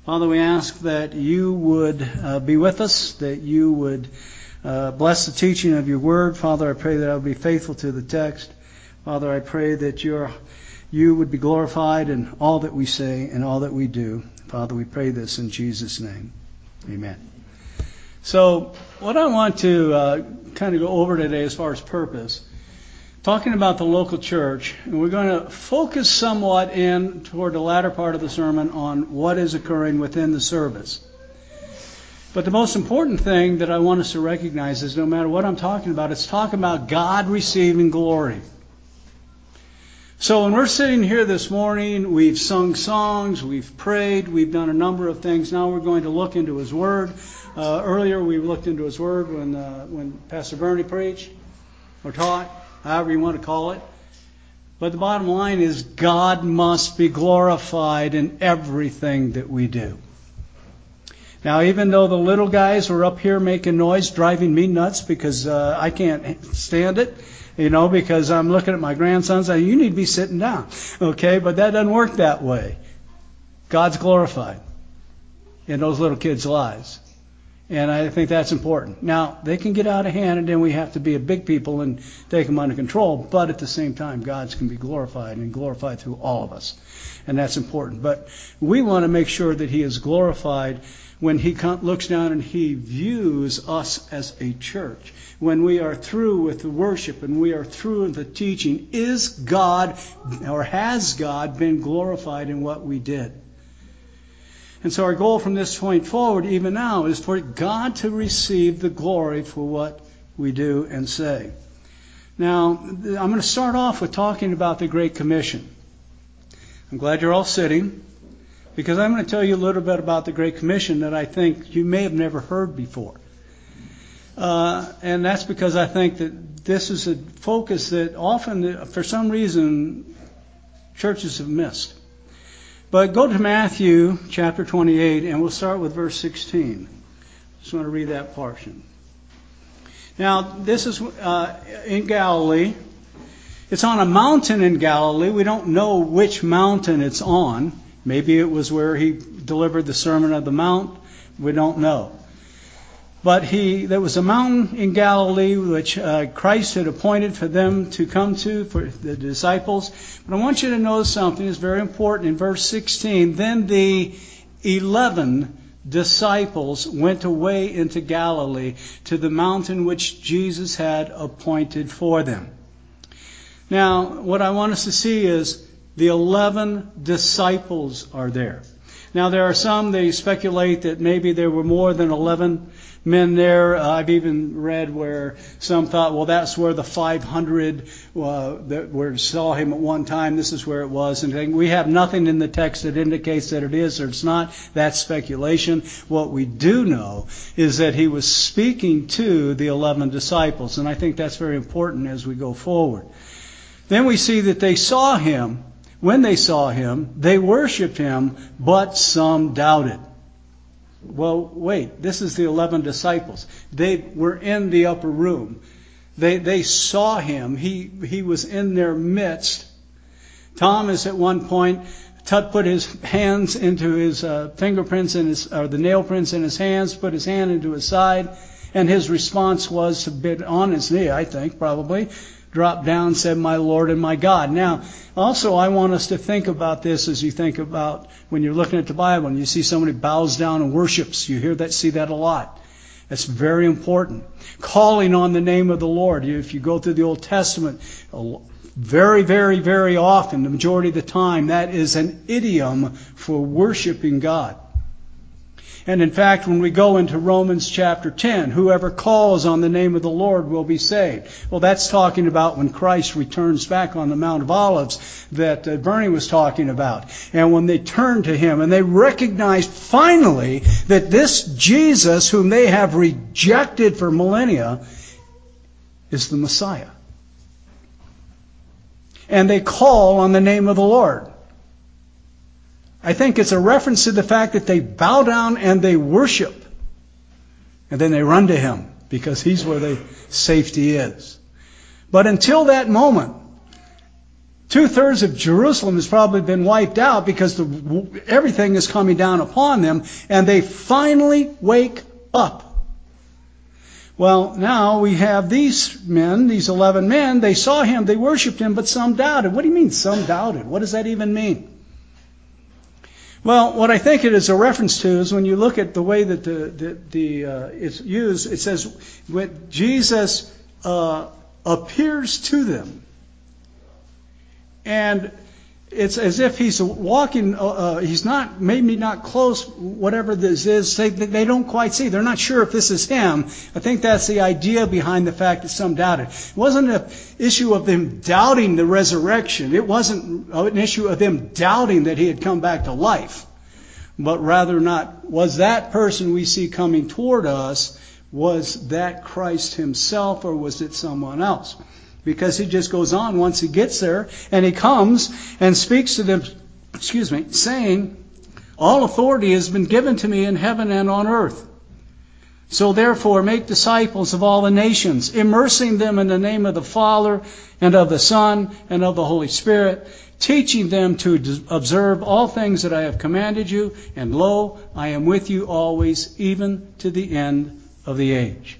Father, we ask that you would be with us, that you would bless the teaching of your word. Father, I pray that I will be faithful to the text. Father, I pray that you would be glorified in all that we say and all that we do. Father, we pray this in Jesus' name. Amen. So what I want to kind of go over today as far as purpose, talking about the local church, and we're going to focus somewhat in toward the latter part of the sermon on what is occurring within the service. But the most important thing that I want us to recognize is no matter what I'm talking about, it's talking about God receiving glory. So when we're sitting here this morning, we've sung songs, we've prayed, we've done a number of things. Now we're going to look into His Word. Earlier we looked into His Word when Pastor Bernie preached or taught, however you want to call it. But the bottom line is God must be glorified in everything that we do. Now, even though the little guys were up here making noise, driving me nuts because I can't stand it, because I'm looking at my grandsons, you need to be sitting down. Okay, but that doesn't work that way. God's glorified in those little kids' lives. And I think that's important. Now, they can get out of hand, and then we have to be a big people and take them under control. But at the same time, God's can be glorified and glorified through all of us. And that's important. But we want to make sure that He is glorified when He looks down and He views us as a church. When we are through with the worship and we are through with the teaching, is God or has God been glorified in what we did? And so our goal from this point forward, even now, is for God to receive the glory for what we do and say. Now, I'm going to start off with talking about the Great Commission. I'm glad you're all sitting, because I'm going to tell you a little bit about the Great Commission that I think you may have never heard before. And that's because I think that this is a focus that often, for some reason, churches have missed. But go to Matthew chapter 28, and we'll start with verse 16. Just want to read that portion. Now, this is in Galilee. It's on a mountain in Galilee. We don't know which mountain it's on. Maybe it was where He delivered the Sermon on the Mount. We don't know. But there was a mountain in Galilee which Christ had appointed for them to come to, for the disciples. But I want you to know something that's very important. In verse 16, then the 11 disciples went away into Galilee to the mountain which Jesus had appointed for them. Now, what I want us to see is the 11 disciples are there. Now, there are some, they speculate that maybe there were more than 11 men there. I've even read where some thought, well, that's where the 500 that saw Him at one time. This is where it was. And we have nothing in the text that indicates that it is or it's not. That's speculation. What we do know is that He was speaking to the 11 disciples. And I think that's very important as we go forward. Then we see that they saw Him. When they saw Him, they worshiped Him, but some doubted. Well, wait, this is the 11 disciples. They were in the upper room. They saw Him. He was in their midst. Thomas at one point put his hands into his fingerprints or the nail prints in his hands, put his hand into his side, and his response was to be on his knee, I think, probably. Dropped down, said, "My Lord and my God." Now, also I want us to think about this as you think about when you're looking at the Bible and you see somebody bows down and worships. You see that a lot. That's very important. Calling on the name of the Lord. If you go through the Old Testament, very, very, very often, the majority of the time, that is an idiom for worshiping God. And in fact, when we go into Romans chapter 10, whoever calls on the name of the Lord will be saved. Well, that's talking about when Christ returns back on the Mount of Olives that Bernie was talking about. And when they turn to Him and they recognize finally that this Jesus, whom they have rejected for millennia, is the Messiah. And they call on the name of the Lord. I think it's a reference to the fact that they bow down and they worship. And then they run to Him because He's where the safety is. But until that moment, 2/3 of Jerusalem has probably been wiped out because everything is coming down upon them, and they finally wake up. Well, now we have these men, these 11 men. They saw him, they worshipped him, but some doubted. What do you mean some doubted? What does that even mean? Well, what I think it is a reference to is when you look at the way that it's used, it says when Jesus appears to them. And it's as if he's walking, he's not, maybe not close, whatever this is, they don't quite see. They're not sure if this is him. I think that's the idea behind the fact that some doubted. It wasn't an issue of them doubting the resurrection. It wasn't an issue of them doubting that he had come back to life. But rather not, was that person we see coming toward us, was that Christ himself, or was it someone else? Because he just goes on once he gets there, and he comes and speaks to them, saying, all authority has been given to me in heaven and on earth. So therefore make disciples of all the nations, immersing them in the name of the Father and of the Son and of the Holy Spirit, teaching them to observe all things that I have commanded you, and lo, I am with you always, even to the end of the age.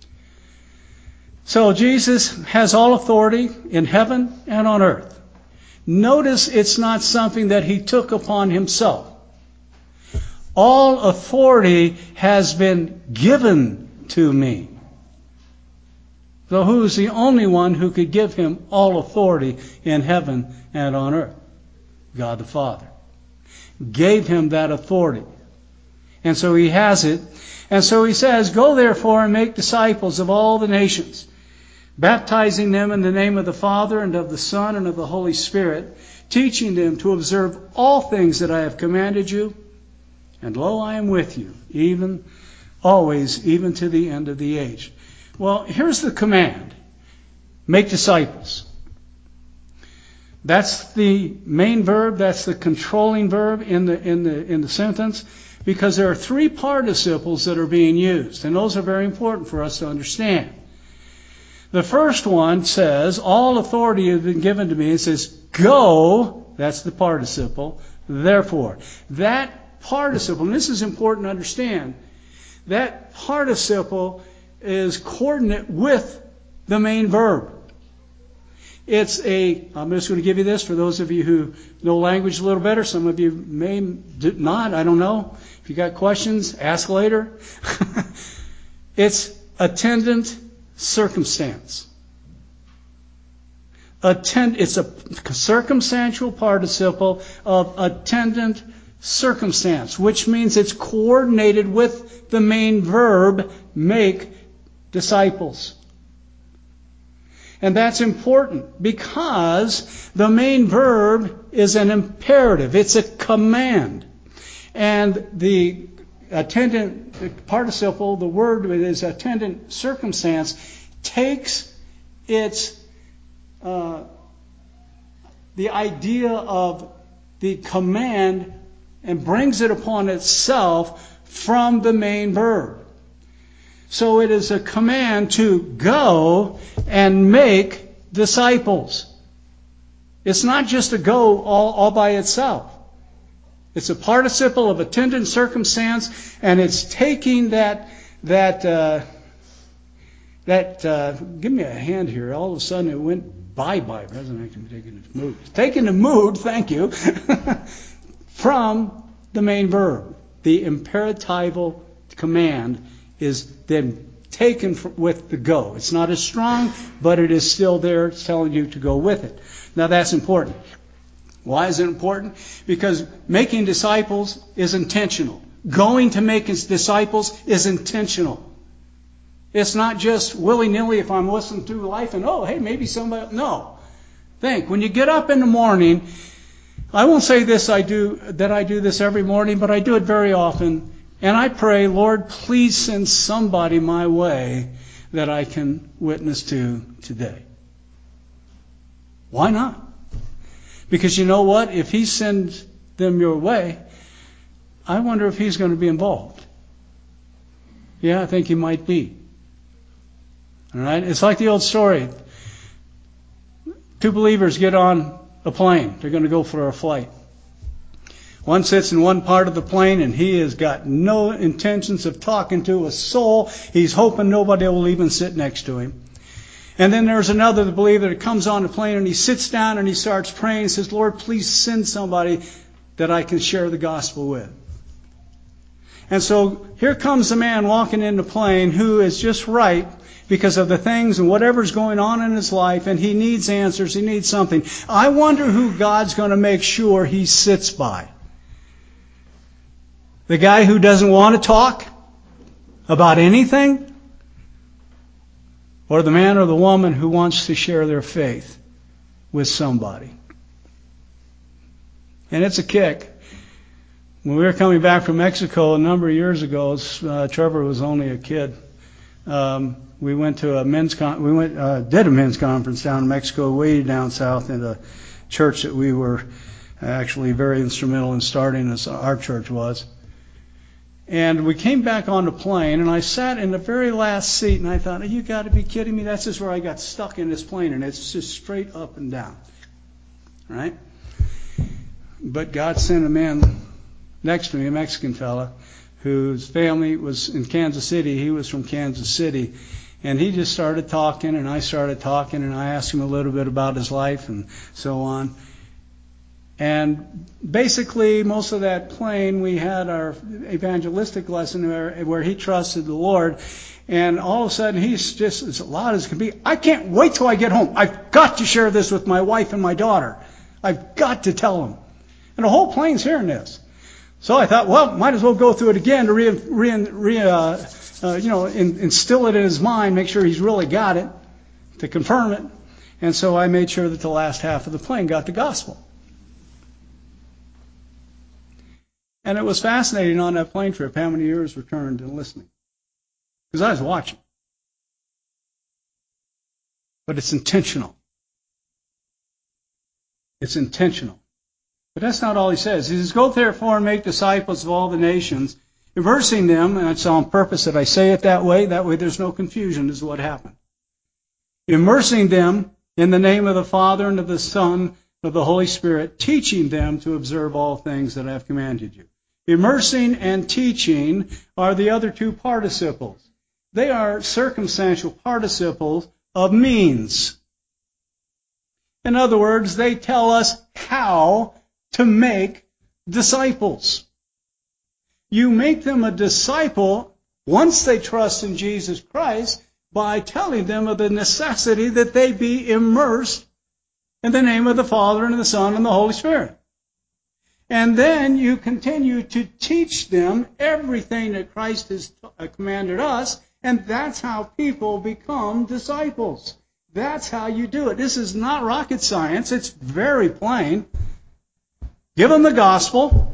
So Jesus has all authority in heaven and on earth. Notice it's not something that he took upon himself. All authority has been given to me. So who's the only one who could give him all authority in heaven and on earth? God the Father gave him that authority. And so he has it. And so he says, go therefore and make disciples of all the nations, baptizing them in the name of the Father and of the Son and of the Holy Spirit, teaching them to observe all things that I have commanded you. And lo, I am with you, even always, even to the end of the age. Well, here's the command. Make disciples. That's the main verb, that's the controlling verb in the sentence, because there are 3 participles that are being used, and those are very important for us to understand. The first one says, all authority has been given to me. It says, go, that's the participle, therefore. That participle, and this is important to understand, that participle is coordinate with the main verb. I'm just going to give you this for those of you who know language a little better. Some of you may not, I don't know. If you got questions, ask later. It's attendant circumstance. It's a circumstantial participle of attendant circumstance, which means it's coordinated with the main verb, make disciples. And that's important because the main verb is an imperative. It's a command. And the attendant participle, the word that is attendant circumstance, takes its the idea of the command and brings it upon itself from the main verb. So it is a command to go and make disciples. It's not just a go all by itself. It's a participle of attendant circumstance, and it's taking that give me a hand here. All of a sudden it went bye-bye. President taking the mood. Taking the mood, thank you, from the main verb. The imperatival command is then taken with the go. It's not as strong, but it is still there. It's telling you to go with it. Now that's important. Why is it important? Because making disciples is intentional. Going to make disciples is intentional. It's not just willy-nilly if I'm listening to life and, hey, maybe somebody... No. Think, when you get up in the morning, I won't say I do this every morning, but I do it very often. And I pray, Lord, please send somebody my way that I can witness to today. Why not? Because you know what? If he sends them your way, I wonder if he's going to be involved. Yeah, I think he might be. All right? It's like the old story. 2 believers get on a plane. They're going to go for a flight. One sits in one part of the plane, and he has got no intentions of talking to a soul. He's hoping nobody will even sit next to him. And then there's another, the believer, that comes on the plane, and he sits down and he starts praying and says, Lord, please send somebody that I can share the gospel with. And so here comes a man walking in the plane who is just right because of the things and whatever's going on in his life, and he needs answers, he needs something. I wonder who God's going to make sure he sits by. The guy who doesn't want to talk about anything? Or the man or the woman who wants to share their faith with somebody? And it's a kick. When we were coming back from Mexico a number of years ago, Trevor was only a kid. We went to a did a men's conference down in Mexico, way down south in a church that we were actually very instrumental in starting, as our church was. And we came back on the plane, and I sat in the very last seat, and I thought, you got to be kidding me. That's just where I got stuck in this plane, and it's just straight up and down. Right? But God sent a man next to me, a Mexican fella, whose family was in Kansas City. He was from Kansas City. And he just started talking, and I started talking, and I asked him a little bit about his life and so on. And basically, most of that plane, we had our evangelistic lesson where he trusted the Lord. And all of a sudden, he's just as loud as can be. I can't wait till I get home. I've got to share this with my wife and my daughter. I've got to tell them. And the whole plane's hearing this. So I thought, well, might as well go through it again to instill it in his mind, make sure he's really got it, to confirm it. And so I made sure that the last half of the plane got the gospel. And it was fascinating on that plane trip how many ears were turned and listening. Because I was watching. But it's intentional. It's intentional. But that's not all he says. He says, go therefore and make disciples of all the nations, immersing them, and it's on purpose that I say it that way there's no confusion as to what happened. Immersing them in the name of the Father and of the Son and of the Holy Spirit, teaching them to observe all things that I have commanded you. Immersing and teaching are the other two participles. They are circumstantial participles of means. In other words, they tell us how to make disciples. You make them a disciple once they trust in Jesus Christ by telling them of the necessity that they be immersed in the name of the Father and of the Son and the Holy Spirit. And then you continue to teach them everything that Christ has commanded us, and that's how people become disciples. That's how you do it. This is not rocket science. It's very plain. Give them the gospel.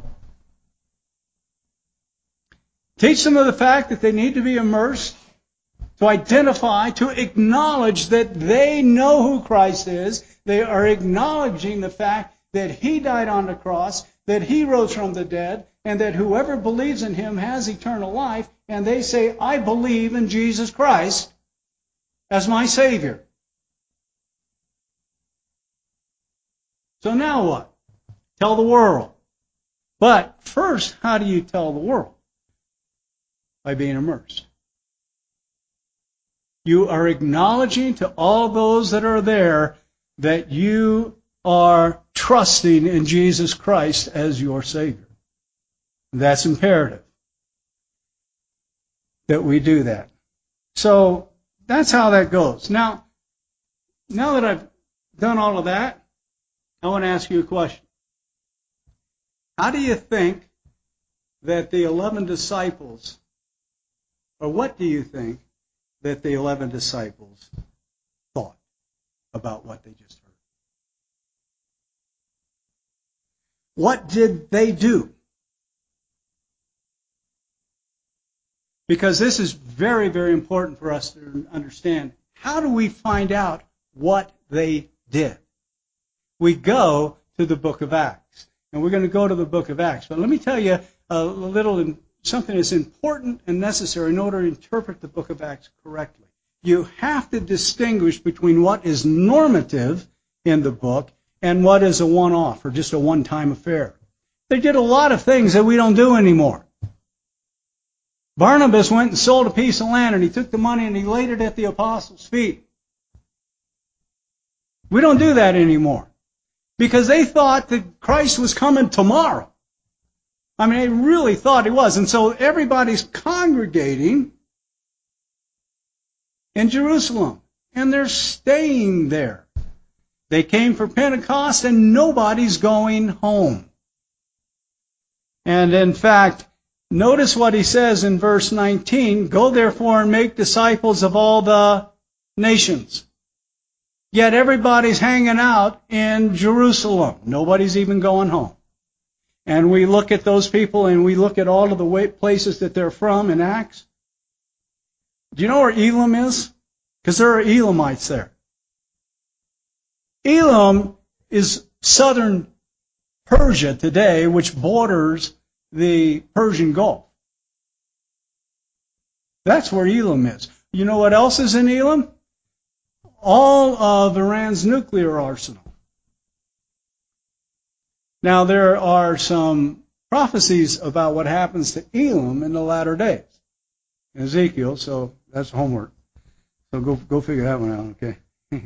Teach them of the fact that they need to be immersed, to identify, to acknowledge that they know who Christ is. They are acknowledging the fact that He died on the cross, that He rose from the dead, and that whoever believes in Him has eternal life, and they say, I believe in Jesus Christ as my Savior. So now what? Tell the world. But first, how do you tell the world? By being immersed. You are acknowledging to all those that are there that you are trusting in Jesus Christ as your Savior. That's imperative that we do that. So that's how that goes. Now that I've done all of that, I want to ask you a question. How do you think that the 11 disciples, or what do you think that the 11 disciples thought about what they just heard? What did they do? Because this is very, very important for us to understand. How do we find out what they did? We go to the book of Acts. And we're going to go to the book of Acts. But let me tell you a little something that's important and necessary in order to interpret the book of Acts correctly. You have to distinguish between what is normative in the book and what is a one-off or just a one-time affair. They did a lot of things that we don't do anymore. Barnabas went and sold a piece of land, and he took the money and he laid it at the apostles' feet. We don't do that anymore because they thought that Christ was coming tomorrow. I mean, they really thought he was. And so everybody's congregating in Jerusalem, and they're staying there. They came for Pentecost, and nobody's going home. And in fact, notice what he says in verse 19, "Go therefore and make disciples of all the nations." Yet everybody's hanging out in Jerusalem. Nobody's even going home. And we look at those people and we look at all of the places that they're from in Acts. Do you know where Elam is? Because there are Elamites there. Elam is southern Persia today, which borders the Persian Gulf. That's where Elam is. You know what else is in Elam? All of Iran's nuclear arsenal. Now, there are some prophecies about what happens to Elam in the latter days. Ezekiel, so that's homework. So go figure that one out, okay?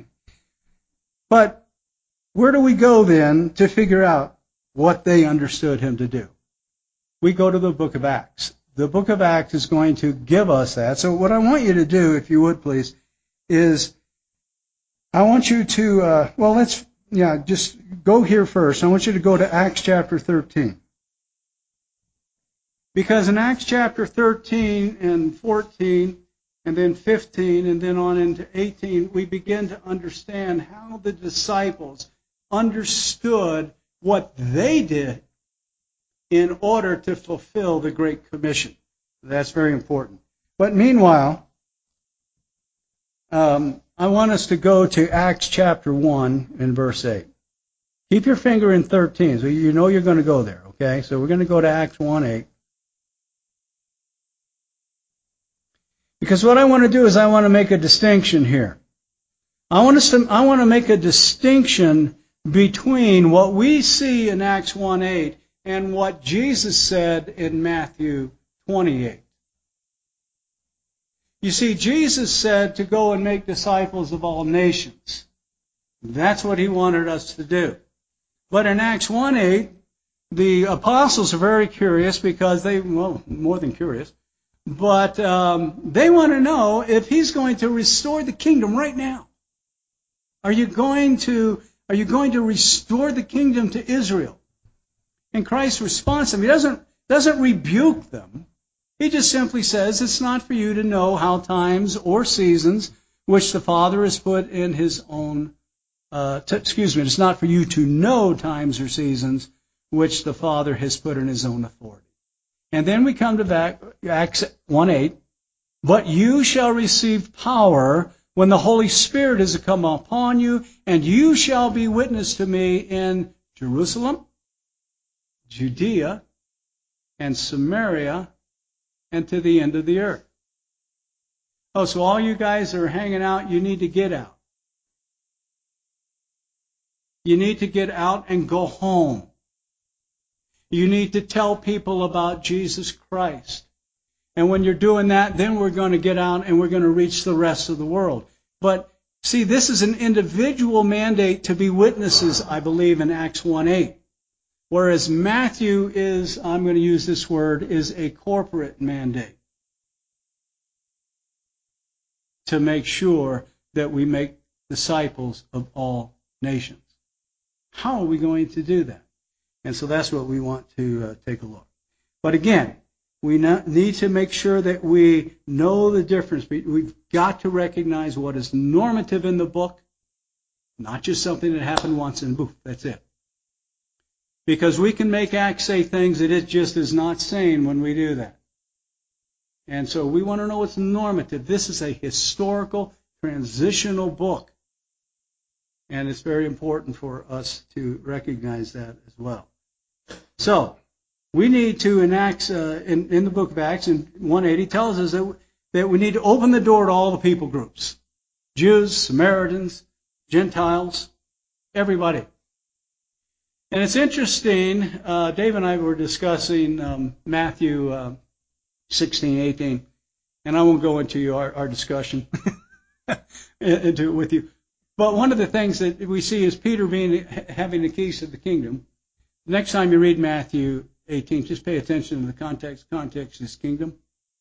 But where do we go then to figure out what they understood him to do? We go to the book of Acts. The book of Acts is going to give us that. So what I want you to do, if you would please, is I want you to, just go here first. I want you to go to Acts chapter 13. Because in Acts chapter 13 and 14, and then 15, and then on into 18, we begin to understand how the disciples understood what they did in order to fulfill the Great Commission. That's very important. But meanwhile, I want us to go to Acts chapter 1 and verse 8. Keep your finger in 13, so you know you're going to go there, okay? So we're going to go to Acts 1:8. Because what I want to do is I want to make a distinction here. I want to make a distinction between what we see in Acts 1:8 and what Jesus said in Matthew 28. You see, Jesus said to go and make disciples of all nations. That's what he wanted us to do. But in Acts 1:8, the apostles are very curious because more than curious, but they want to know if he's going to restore the kingdom right now. Are you going to restore the kingdom to Israel? And Christ responds to them. He doesn't rebuke them. He just simply says it's not for you to know how times or seasons which the Father has put in his own, it's not for you to know times or seasons which the Father has put in his own authority. And then we come to Acts 1:8, but you shall receive power when the Holy Spirit is to come upon you, and you shall be witness to me in Jerusalem, Judea, and Samaria, and to the end of the earth. Oh, so all you guys that are hanging out, you need to get out. You need to get out and go home. You need to tell people about Jesus Christ. And when you're doing that, then we're going to get out and we're going to reach the rest of the world. But see, this is an individual mandate to be witnesses, I believe, in Acts 1:8. Whereas Matthew is, I'm going to use this word, is a corporate mandate to make sure that we make disciples of all nations. How are we going to do that? And so that's what we want to take a look. But again, we need to make sure that we know the difference. We've got to recognize what is normative in the book, not just something that happened once and boof, that's it. Because we can make Acts say things that it just is not saying when we do that. And so we want to know what's normative. This is a historical, transitional book. And it's very important for us to recognize that as well. So, we need to, in Acts, in the book of Acts, in 1:8, he tells us that we need to open the door to all the people groups. Jews, Samaritans, Gentiles, everybody. And it's interesting, Dave and I were discussing Matthew 16, 18, and I won't go into our discussion into it with you. But one of the things that we see is Peter having the keys to the kingdom. Next time you read Matthew 18, just pay attention to the context. Context is kingdom.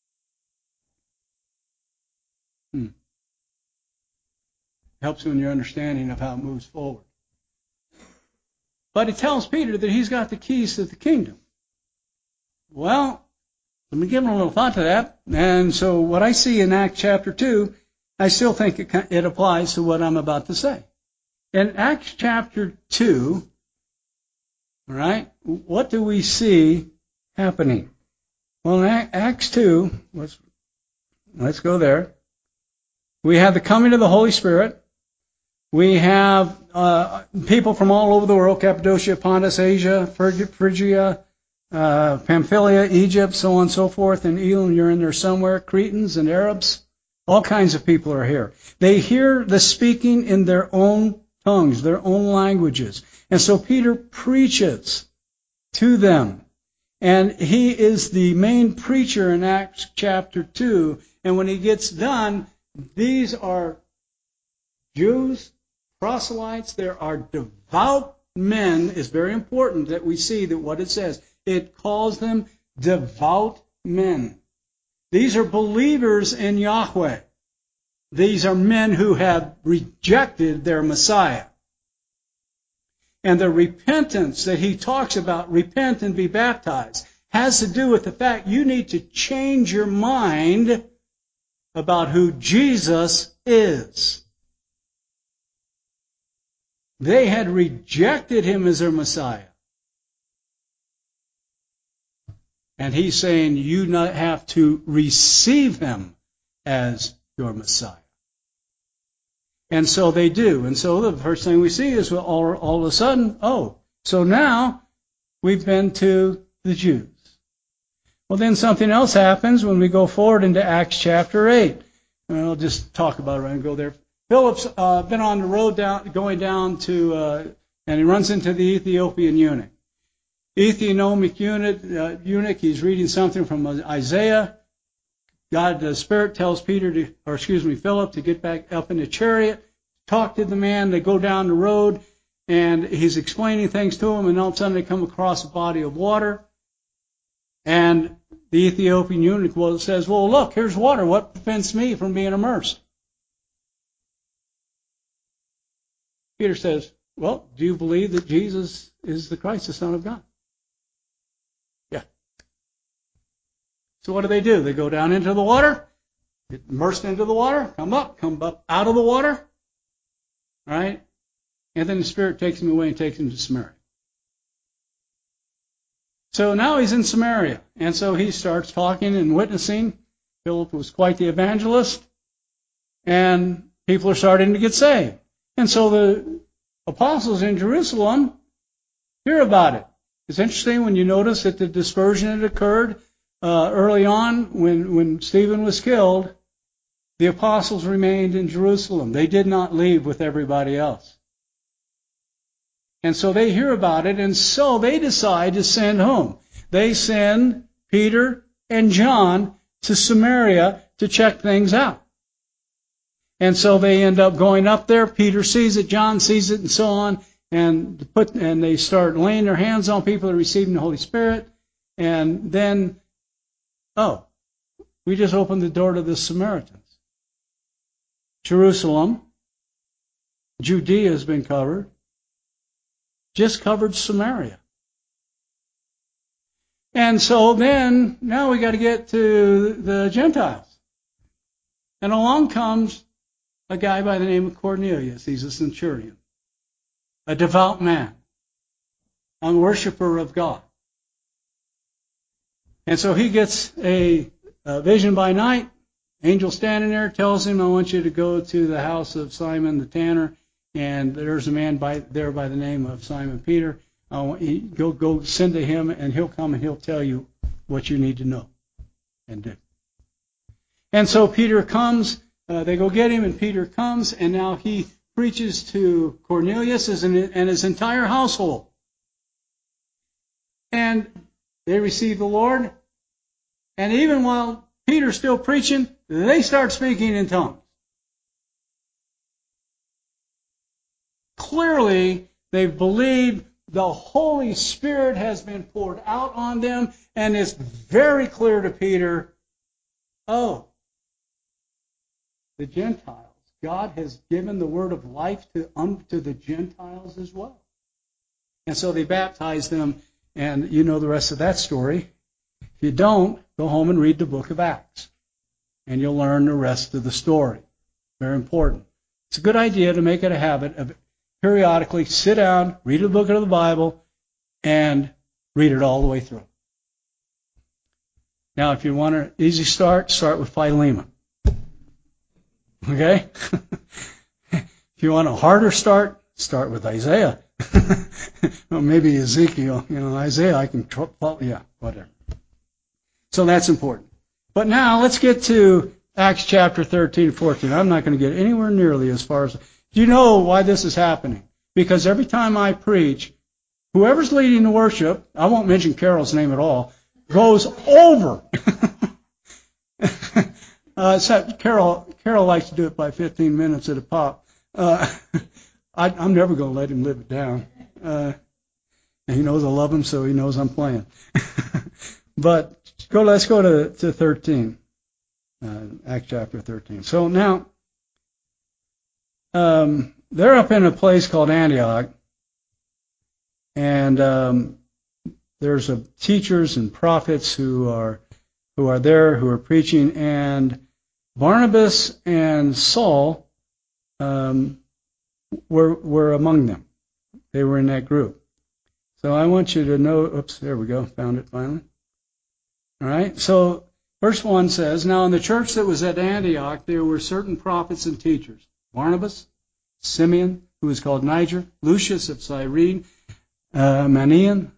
Helps you in your understanding of how it moves forward. But it tells Peter that he's got the keys to the kingdom. Well, let me give him a little thought to that. And so what I see in Acts chapter 2, I still think it applies to what I'm about to say. In Acts chapter 2, all right, what do we see happening? Well, in Acts 2, let's go there. We have the coming of the Holy Spirit. We have people from all over the world, Cappadocia, Pontus, Asia, Phrygia, Pamphylia, Egypt, so on and so forth, and Elam, you're in there somewhere, Cretans and Arabs. All kinds of people are here. They hear the speaking in their own tongues, their own languages. And so Peter preaches to them. And he is the main preacher in Acts chapter 2. And when he gets done, these are Jews, proselytes, there are devout men. It's very important that we see that what it says. It calls them devout men. These are believers in Yahweh. These are men who have rejected their Messiah. And the repentance that he talks about, repent and be baptized, has to do with the fact you need to change your mind about who Jesus is. They had rejected him as their Messiah. And he's saying you not have to receive him as your Messiah. And so they do. And so the first thing we see is all of a sudden, so now we've been to the Jews. Well, then something else happens when we go forward into Acts chapter 8. And I'll just talk about it and go there. Philip's been on the road going down to, and he runs into the Ethiopian eunuch. Ethiopic eunuch, he's reading something from Isaiah. The Spirit tells Philip to get back up in the chariot, talk to the man. They go down the road, and he's explaining things to him, and all of a sudden they come across a body of water. And the Ethiopian eunuch says, well, look, here's water. What prevents me from being immersed? Peter says, well, do you believe that Jesus is the Christ, the Son of God? Yeah. So what do? They go down into the water, get immersed into the water, come up out of the water, right? And then the Spirit takes him away and takes him to Samaria. So now he's in Samaria, and so he starts talking and witnessing. Philip was quite the evangelist, and people are starting to get saved. And so the apostles in Jerusalem hear about it. It's interesting when you notice that the dispersion that occurred early on when Stephen was killed, the apostles remained in Jerusalem. They did not leave with everybody else. And so they hear about it, and so they decide to send whom? They send Peter and John to Samaria to check things out. And so they end up going up there. Peter sees it, John sees it, and so on. And they start laying their hands on people that are receiving the Holy Spirit. And then, we just opened the door to the Samaritans. Jerusalem, Judea has been covered. Just covered Samaria. And so then, now we got to get to the Gentiles. And along comes a guy by the name of Cornelius. He's a centurion, a devout man, a worshiper of God. And so he gets a vision by night. Angel standing there tells him, I want you to go to the house of Simon the tanner, and there's a man there by the name of Simon Peter. Go send to him, and he'll come and he'll tell you what you need to know and do. And so Peter comes. They go get him, and Peter comes, and now he preaches to Cornelius and his entire household. and they receive the Lord. And even while Peter's still preaching, they start speaking in tongues. Clearly, they've believed the Holy Spirit has been poured out on them, and it's very clear to Peter, oh, the Gentiles. God has given the word of life to the Gentiles as well. And so they baptized them, and you know the rest of that story. If you don't, go home and read the book of Acts, and you'll learn the rest of the story. Very important. It's a good idea to make it a habit of periodically sit down, read a book of the Bible, and read it all the way through. Now, if you want an easy start with Philemon. Okay? If you want a harder start with Isaiah. Well, maybe Ezekiel. Isaiah, I can, whatever. So that's important. But now, let's get to Acts chapter 13, 14. I'm not going to get anywhere nearly as far as... Do you know why this is happening? Because every time I preach, whoever's leading the worship, I won't mention Carol's name at all, goes over. Carol likes to do it by 15 minutes at a pop. I'm never going to let him live it down. He knows I love him, so he knows I'm playing. But let's go to 13, Acts chapter 13. So now, they're up in a place called Antioch, and there's teachers and prophets who are there, who are preaching, and Barnabas and Saul were among them. They were in that group. So I want you to know, oops, there we go, found it finally. All right, so verse 1 says, Now in the church that was at Antioch there were certain prophets and teachers, Barnabas, Simeon, who was called Niger, Lucius of Cyrene, Manaen,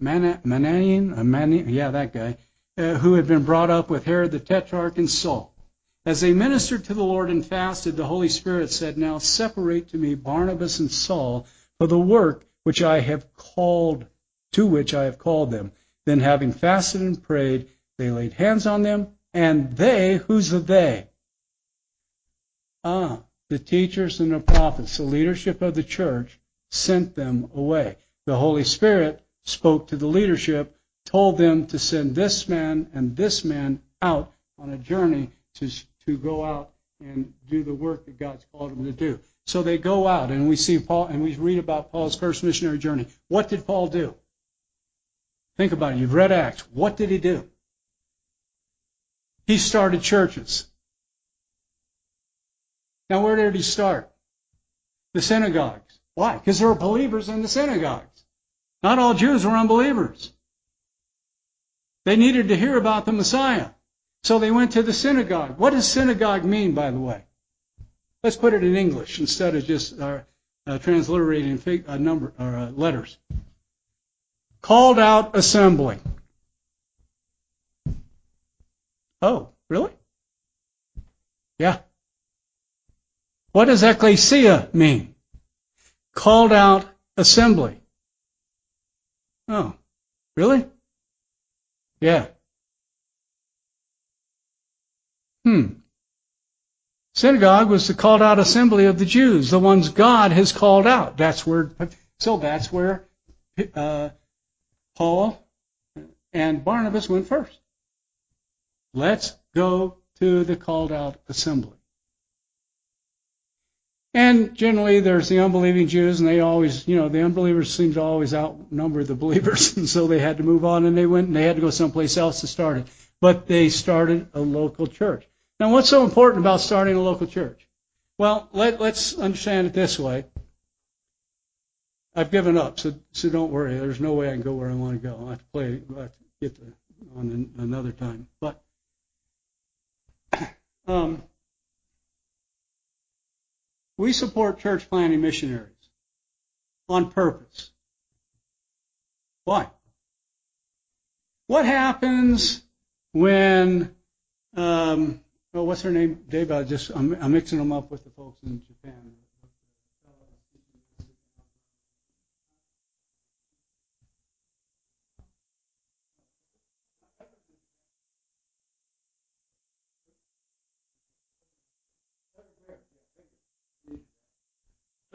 that guy, who had been brought up with Herod the Tetrarch, and Saul. As they ministered to the Lord and fasted, the Holy Spirit said, Now separate to me Barnabas and Saul for the work to which I have called them. Then having fasted and prayed, they laid hands on them, and they, who's the they? The teachers and the prophets, the leadership of the church, sent them away. The Holy Spirit spoke to the leadership, told them to send this man and this man out on a journey to go out and do the work that God's called them to do. So they go out, and we see Paul, and we read about Paul's first missionary journey. What did Paul do? Think about it. You've read Acts. What did he do? He started churches. Now, where did he start? The synagogues. Why? Because there were believers in the synagogues. Not all Jews were unbelievers. They needed to hear about the Messiah. So they went to the synagogue. What does synagogue mean, by the way? Let's put it in English instead of just transliterating letters. Called out assembly. Oh, really? Yeah. What does ecclesia mean? Called out assembly. Oh, really? Yeah. Synagogue was the called out assembly of the Jews, the ones God has called out. That's where Paul and Barnabas went first. Let's go to the called out assembly. And generally there's the unbelieving Jews, and they always, the unbelievers seem to always outnumber the believers, and so they had to move on, and they had to go someplace else to start it. But they started a local church. Now, what's so important about starting a local church? Well, let's understand it this way. I've given up, so don't worry. There's no way I can go where I want to go. I'll have to get on another time. But we support church planting missionaries on purpose. Why? What happens when what's her name? Dave, I'm mixing them up with the folks in Japan.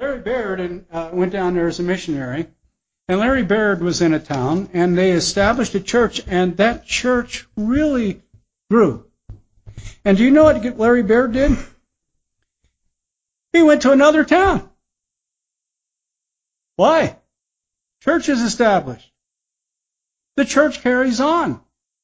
Larry Baird went down there as a missionary, and Larry Baird was in a town, and they established a church, and that church really grew. And do you know what Larry Baird did? He went to another town. Why? Church is established. The church carries on.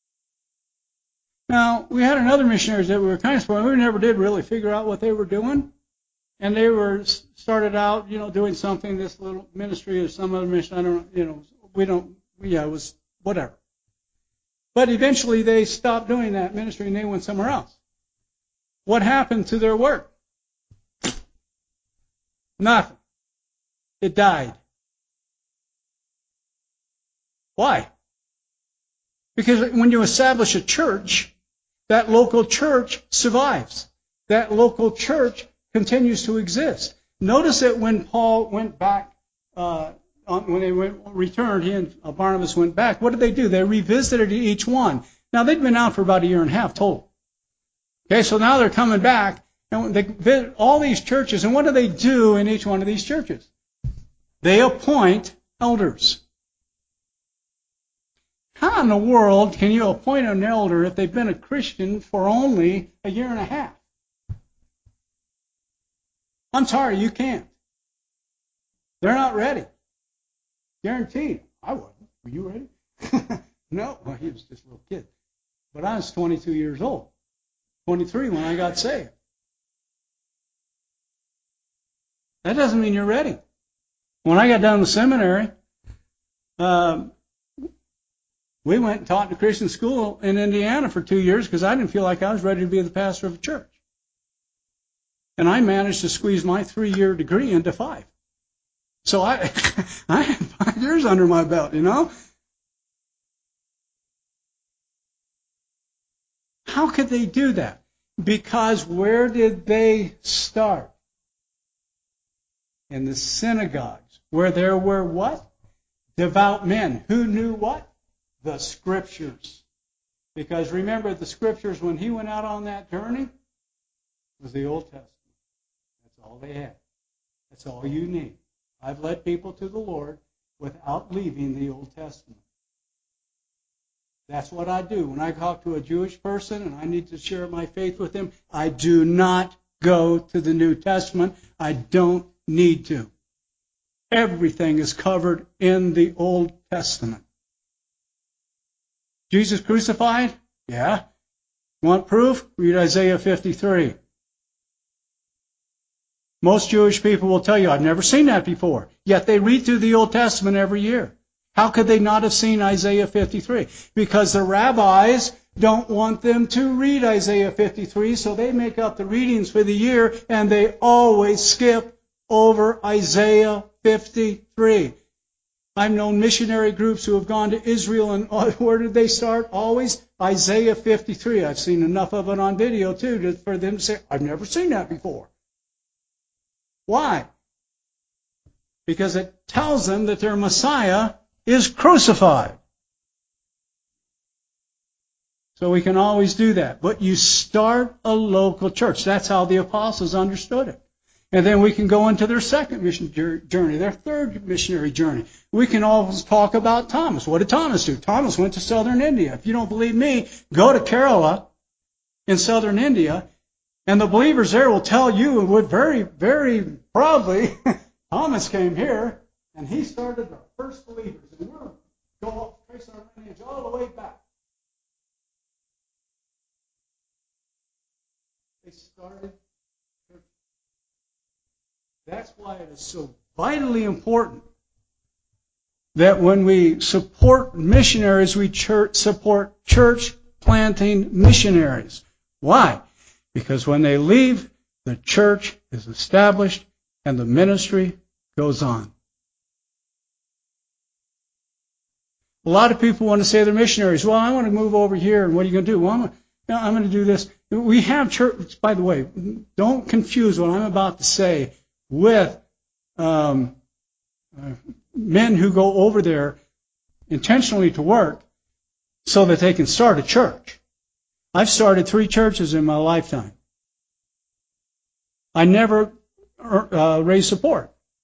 Now, we had another missionaries that we were kind of spoiled. We never did really figure out what they were doing. And they were started out, doing something, this little ministry or some other mission. I don't, it was whatever. But eventually they stopped doing that ministry and they went somewhere else. What happened to their work? Nothing. It died. Why? Because when you establish a church, that local church survives. That local church continues to exist. Notice that when Paul went back, when they returned, he and Barnabas went back, what did they do? They revisited each one. Now, they'd been out for about a year and a half total. Okay, so now they're coming back, and they visit all these churches, and what do they do in each one of these churches? They appoint elders. How in the world can you appoint an elder if they've been a Christian for only a year and a half? I'm sorry, you can't. They're not ready. Guaranteed. I wasn't. Were you ready? No. Well, he was just a little kid. But I was 22 years old. 23 when I got saved. That doesn't mean you're ready. When I got done with seminary, we went and taught in a Christian school in Indiana for 2 years because I didn't feel like I was ready to be the pastor of a church. And I managed to squeeze my 3-year degree into 5. So I had 5 years under my belt, How could they do that? Because where did they start? In the synagogues, where there were what? Devout men. Who knew what? The Scriptures. Because remember, the Scriptures, when he went out on that journey, was the Old Testament. That's all they had. That's all you need. I've led people to the Lord without leaving the Old Testament. That's what I do. When I talk to a Jewish person and I need to share my faith with them, I do not go to the New Testament. I don't need to. Everything is covered in the Old Testament. Jesus crucified? Yeah. Want proof? Read Isaiah 53. Most Jewish people will tell you, I've never seen that before. Yet they read through the Old Testament every year. How could they not have seen Isaiah 53? Because the rabbis don't want them to read Isaiah 53, so they make up the readings for the year, and they always skip over Isaiah 53. I've known missionary groups who have gone to Israel, and where did they start? Always Isaiah 53. I've seen enough of it on video, too, for them to say, I've never seen that before. Why? Because it tells them that their Messiah is crucified. So we can always do that. But you start a local church. That's how the apostles understood it. And then we can go into their second mission journey, their third missionary journey. We can always talk about Thomas. What did Thomas do? Thomas went to southern India. If you don't believe me, go to Kerala in southern India, and the believers there will tell you, and would very, very proudly, Thomas came here, and he started the first believers. And we're going up, tracing our lineage all the way back. They started church. That's why it is so vitally important that when we support missionaries, we support church planting missionaries. Why? Because when they leave, the church is established and the ministry goes on. A lot of people want to say they're missionaries. Well, I want to move over here, and what are you going to do? Well, I'm going to do this. We have church, by the way, don't confuse what I'm about to say with men who go over there intentionally to work so that they can start a church. I've started 3 churches in my lifetime. I never raised support.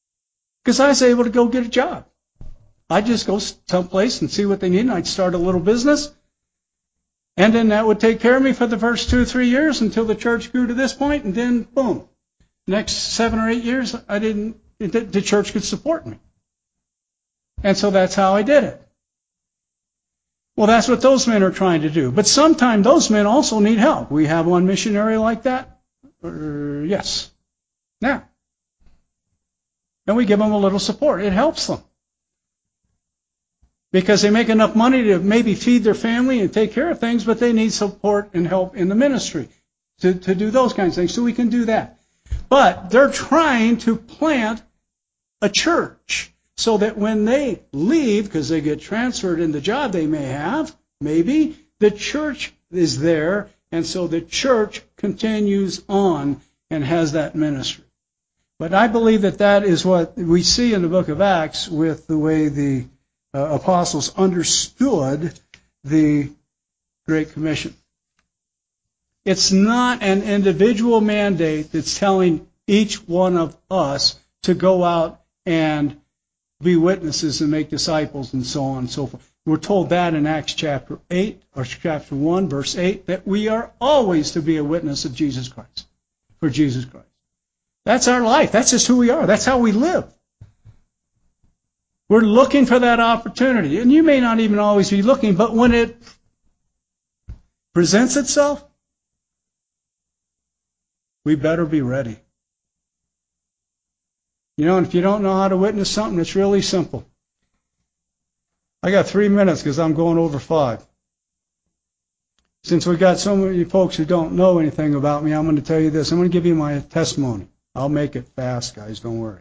Because I was able to go get a job. I'd just go someplace and see what they need, and I'd start a little business. And then that would take care of me for the first 2 or 3 years until the church grew to this point, and then, boom. Next 7 or 8 years, the church could support me. And so that's how I did it. Well, that's what those men are trying to do. But sometimes those men also need help. We have one missionary like that. Yes. Now. And we give them a little support. It helps them. Because they make enough money to maybe feed their family and take care of things, but they need support and help in the ministry to do those kinds of things. So we can do that. But they're trying to plant a church so that when they leave, because they get transferred in the job they may have, maybe, the church is there, and so the church continues on and has that ministry. But I believe that is what we see in the book of Acts with the way the apostles understood the Great Commission. It's not an individual mandate that's telling each one of us to go out and be witnesses and make disciples and so on and so forth. We're told that in Acts chapter 8, or chapter 1, verse 8, that we are always to be a witness of Jesus Christ, for Jesus Christ. That's our life. That's just who we are. That's how we live. We're looking for that opportunity. And you may not even always be looking, but when it presents itself, we better be ready. You know, and if you don't know how to witness something, it's really simple. I got 3 minutes because I'm going over 5. Since we got so many folks who don't know anything about me, I'm going to tell you this. I'm going to give you my testimony. I'll make it fast, guys. Don't worry.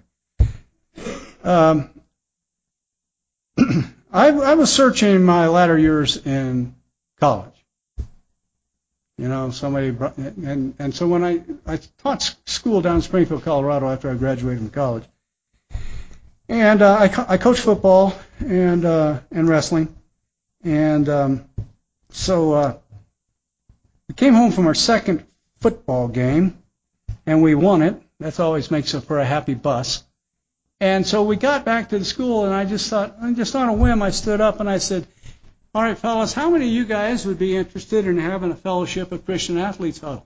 I was searching my latter years in college. You know, somebody brought, and so when I taught school down in Springfield, Colorado, after I graduated from college, and I coached football and wrestling, and so we came home from our second football game, and we won it. That always makes it for a happy bus. And so we got back to the school, and I just thought, just on a whim, I stood up and I said, all right, fellas, how many of you guys would be interested in having a fellowship of Christian athletes huddle?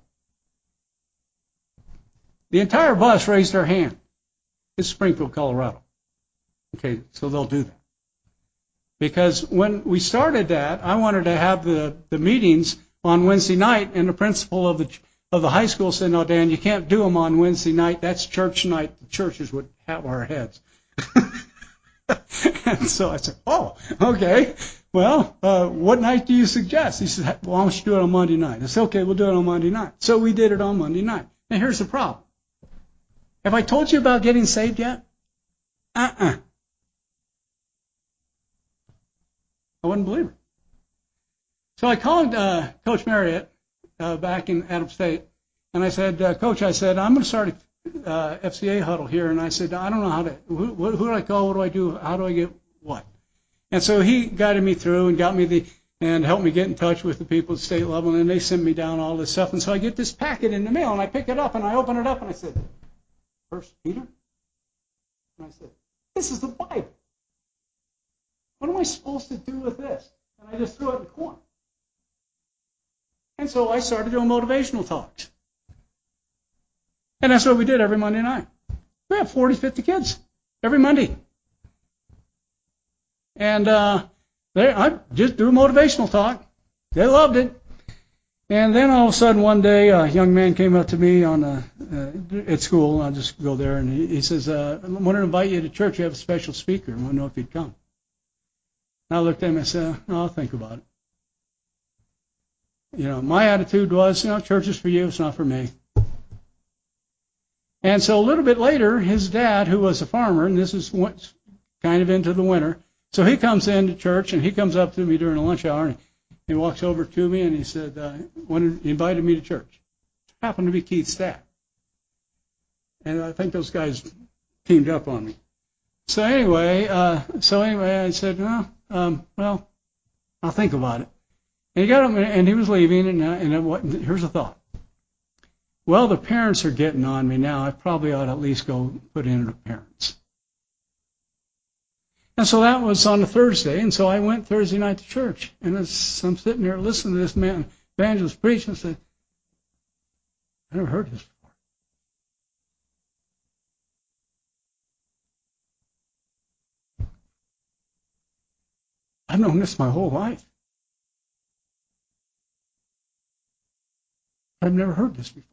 The entire bus raised their hand. It's Springfield, Colorado. Okay, so they'll do that. Because when we started that, I wanted to have the meetings on Wednesday night, and the principal of the high school said, no, Dan, you can't do them on Wednesday night. That's church night. The churches would have our heads. And so I said, oh, okay. Well, what night do you suggest? He said, well, why don't you do it on Monday night? I said, okay, we'll do it on Monday night. So we did it on Monday night. Now, here's the problem. Have I told you about getting saved yet? I wouldn't believe it. So I called Coach Marriott back in Adams State, and I said, Coach, I said, I'm going to start a FCA huddle here. And I said, I don't know how to, who do I call? What do I do? How do I get what? And so he guided me through and got me and helped me get in touch with the people at state level, and they sent me down all this stuff. And so I get this packet in the mail, and I pick it up, and I open it up, and I said, 1 Peter? And I said, this is the Bible. What am I supposed to do with this? And I just threw it in the corner. And so I started doing motivational talks. And that's what we did every Monday night. We have 40, 50 kids every Monday. And I just do a motivational talk. They loved it. And then all of a sudden one day a young man came up to me at school. I'll just go there, and he says, I want to invite you to church. You have a special speaker. I want to know if you'd come. And I looked at him and I said, no, I'll think about it. You know, my attitude was, church is for you, it's not for me. And so a little bit later, his dad, who was a farmer, and this is kind of into the winter, so he comes into church, and he comes up to me during the lunch hour, and he walks over to me, and he said, he invited me to church. It happened to be Keith's dad. And I think those guys teamed up on me. So anyway, I said, well, I'll think about it. And he got up, and he was leaving, and here's a thought. Well, the parents are getting on me now. I probably ought to at least go put in the parents. And so that was on a Thursday, and so I went Thursday night to church. And as I'm sitting there listening to this man, evangelist, preach, I said, I never heard this before. I've known this my whole life. I've never heard this before.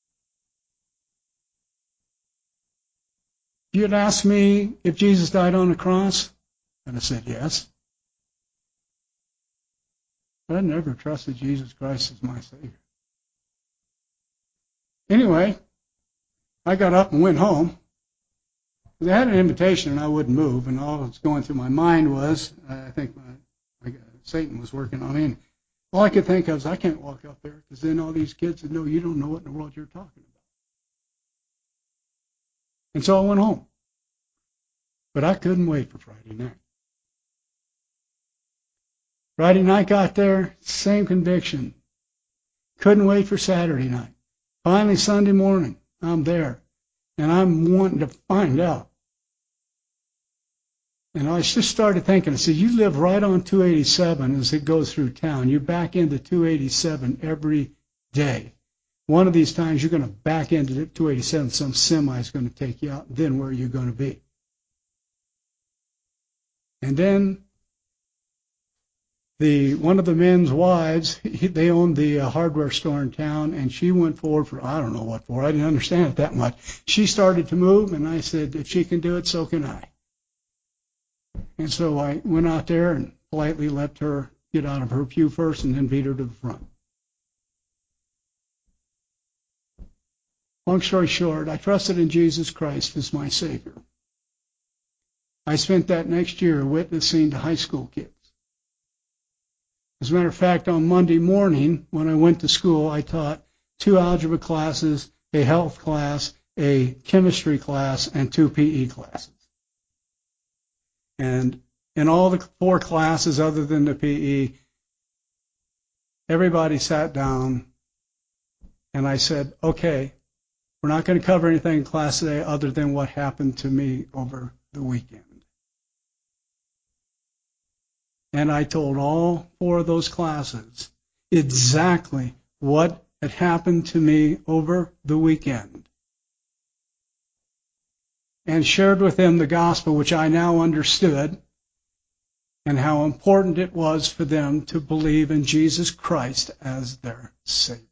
If you had asked me if Jesus died on the cross, I'd have said yes. But I never trusted Jesus Christ as my Savior. Anyway, I got up and went home. They had an invitation and I wouldn't move, and all that was going through my mind was, I think Satan was working on me, and all I could think of was, I can't walk up there, because then all these kids would know you don't know what in the world you're talking about. And so I went home. But I couldn't wait for Friday night. Friday night got there, same conviction. Couldn't wait for Saturday night. Finally, Sunday morning, I'm there. And I'm wanting to find out. And I just started thinking, I said, you live right on 287 as it goes through town. You back into 287 every day. One of these times you're going to back into 287, some semi is going to take you out, and then where are you going to be? And then one of the men's wives, they owned the hardware store in town, and she went forward for, I don't know what for, I didn't understand it that much. She started to move, and I said, if she can do it, so can I. And so I went out there and politely let her get out of her pew first and then beat her to the front. Long story short, I trusted in Jesus Christ as my Savior. I spent that next year witnessing to high school kids. As a matter of fact, on Monday morning, when I went to school, I taught 2 algebra classes, a health class, a chemistry class, and 2 PE classes. And in all the 4 classes other than the PE, everybody sat down, and I said, okay, we're not going to cover anything in class today other than what happened to me over the weekend. And I told all 4 of those classes exactly what had happened to me over the weekend. And shared with them the gospel, which I now understood, and how important it was for them to believe in Jesus Christ as their Savior.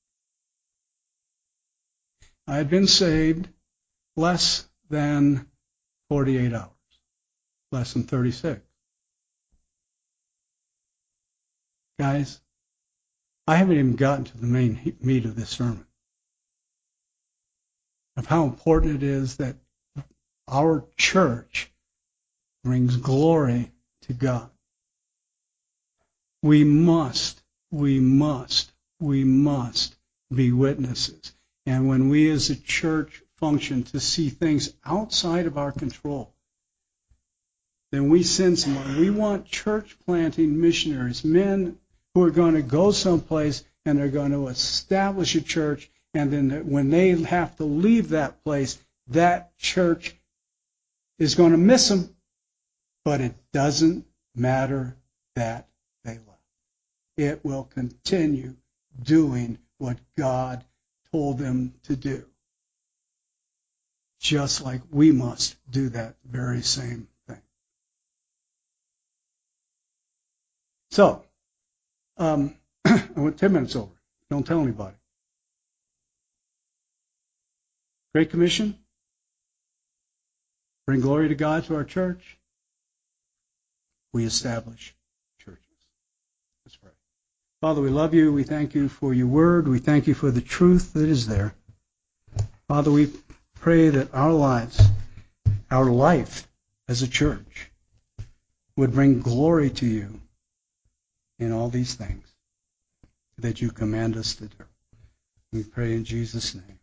I had been saved less than 48 hours, less than 36. Guys, I haven't even gotten to the main meat of this sermon, of how important it is that our church brings glory to God. We must be witnesses. And when we as a church function to see things outside of our control, then we send someone. We want church planting missionaries, men who are going to go someplace and they're going to establish a church, and then when they have to leave that place, that church is going to miss them, but it doesn't matter that they left. It will continue doing what God told them to do, just like we must do that very same thing. So, I went 10 minutes over. Don't tell anybody. Great Commission. Bring glory to God to our church. We establish churches. Let's pray. Father, we love you. We thank you for your word. We thank you for the truth that is there. Father, we pray that our lives, our life as a church, would bring glory to you in all these things that you command us to do. We pray in Jesus' name.